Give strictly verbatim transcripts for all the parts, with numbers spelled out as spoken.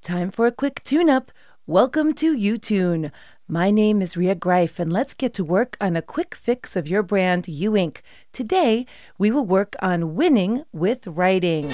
Time for a quick tune-up. Welcome to YouTune. My name is Ria Greif, and let's get to work on a quick fix of your brand, U Ink. Today, we will work on winning with writing.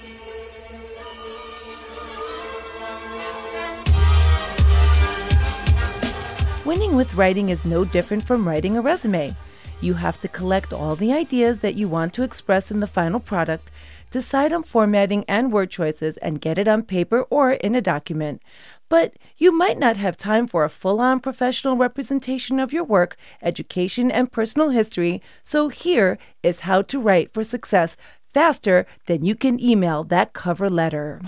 Winning with writing is no different from writing a resume. You have to collect all the ideas that you want to express in the final product, decide on formatting and word choices, and get it on paper or in a document. But you might not have time for a full-on professional representation of your work, education, and personal history, so here is how to write for success faster than you can email that cover letter.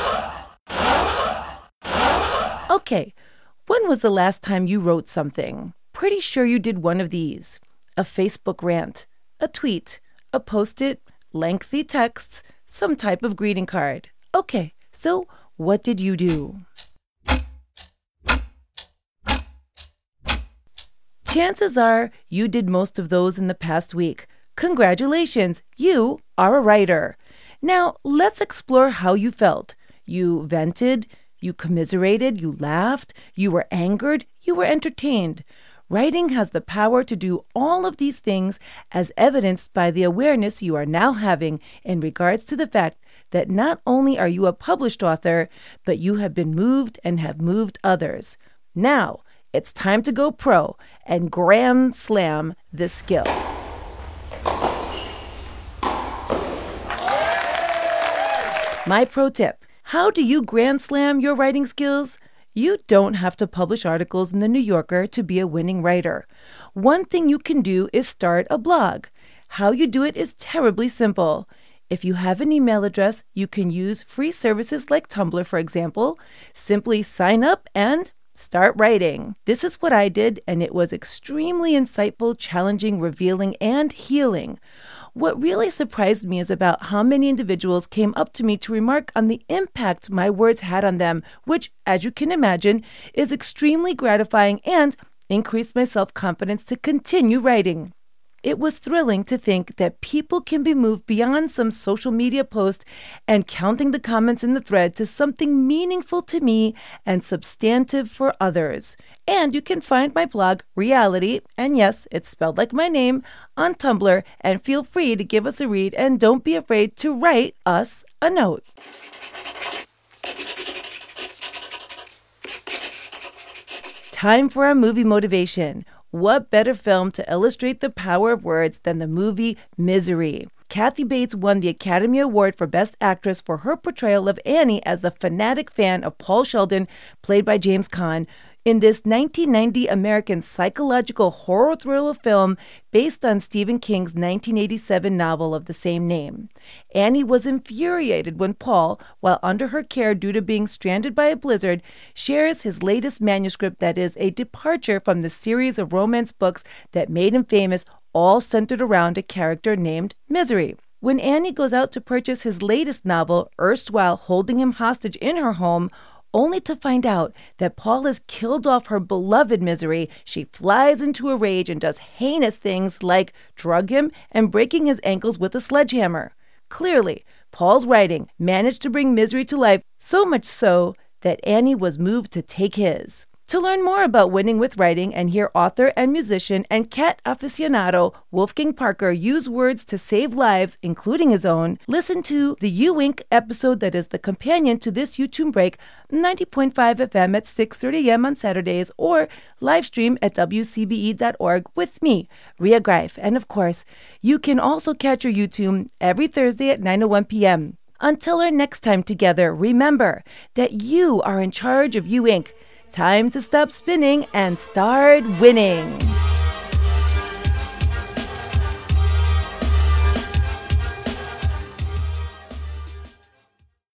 Okay, when was the last time you wrote something? Pretty sure you did one of these. A Facebook rant, a tweet, a post-it, lengthy texts, some type of greeting card. Okay, so what did you do? Chances are you did most of those in the past week. Congratulations, you are a writer. Now, let's explore how you felt. You vented, you commiserated, you laughed, you were angered, you were entertained. Writing has the power to do all of these things, as evidenced by the awareness you are now having in regards to the fact that not only are you a published author, but you have been moved and have moved others. Now, it's time to go pro and grand slam this skill. My pro tip: how do you grand slam your writing skills? You don't have to publish articles in the New Yorker to be a winning writer. One thing you can do is start a blog. How you do it is terribly simple. If you have an email address, you can use free services like Tumblr, for example. Simply sign up and start writing. This is what I did, and it was extremely insightful, challenging, revealing, and healing. What really surprised me is about how many individuals came up to me to remark on the impact my words had on them, which, as you can imagine, is extremely gratifying and increased my self-confidence to continue writing. It was thrilling to think that people can be moved beyond some social media post and counting the comments in the thread to something meaningful to me and substantive for others. And you can find my blog, Reality, and yes, it's spelled like my name, on Tumblr, and feel free to give us a read and don't be afraid to write us a note. Time for our movie motivation. What better film to illustrate the power of words than the movie Misery? Kathy Bates won the Academy Award for Best Actress for her portrayal of Annie as the fanatic fan of Paul Sheldon, played by James Caan, in this nineteen ninety American psychological horror thriller film based on Stephen King's nineteen eighty-seven novel of the same name. Annie was infuriated when Paul, while under her care due to being stranded by a blizzard, shares his latest manuscript that is a departure from the series of romance books that made him famous, all centered around a character named Misery. When Annie goes out to purchase his latest novel, erstwhile holding him hostage in her home, only to find out that Paul has killed off her beloved Misery, she flies into a rage and does heinous things like drug him and breaking his ankles with a sledgehammer. Clearly, Paul's writing managed to bring Misery to life, so much so that Annie was moved to take his. To learn more about winning with writing and hear author and musician and cat aficionado Wolfgang Parker use words to save lives, including his own, listen to the U Ink episode that is the companion to this YouTube break, ninety point five F M at six thirty a.m. on Saturdays, or live stream at W C B E dot org with me, Ria Greif. And of course, you can also catch your YouTube every Thursday at nine oh one p.m. Until our next time together, remember that you are in charge of U Ink. Time to stop spinning and start winning.